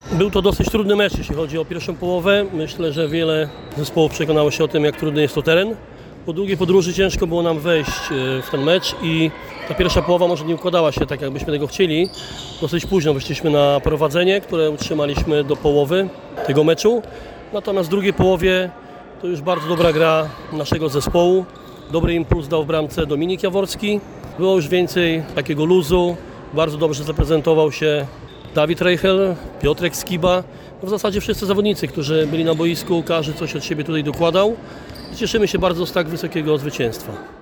Był to dosyć trudny mecz, jeśli chodzi o pierwszą połowę. Myślę, że wiele zespołów przekonało się o tym, jak trudny jest to teren. Po długiej podróży ciężko było nam wejść w ten mecz i ta pierwsza połowa może nie układała się tak, jakbyśmy tego chcieli. Dosyć późno wyszliśmy na prowadzenie, które utrzymaliśmy do połowy tego meczu. Natomiast w drugiej połowie to już bardzo dobra gra naszego zespołu. Dobry impuls dał w bramce Dominik Jaworski. Było już więcej takiego luzu. Bardzo dobrze zaprezentował się Dawid Reichel, Piotrek Skiba. W zasadzie wszyscy zawodnicy, którzy byli na boisku, każdy coś od siebie tutaj dokładał. Cieszymy się bardzo z tak wysokiego zwycięstwa.